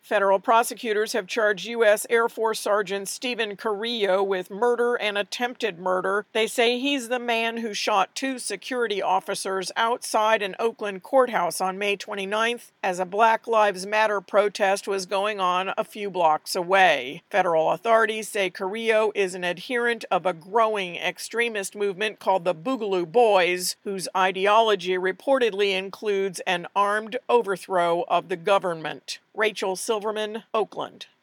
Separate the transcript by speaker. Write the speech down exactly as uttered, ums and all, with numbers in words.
Speaker 1: Federal prosecutors have charged U S Air Force Sergeant Stephen Carrillo with murder and attempted murder. They say he's the man who shot two security officers outside an Oakland courthouse on May twenty-ninth as a Black Lives Matter protest was going on a few blocks away. Federal authorities say Carrillo is an adherent of a growing extremist movement called the Boogaloo Boys, whose ideology reportedly includes an armed overthrow of the government. Rachel Silverman, Oakland.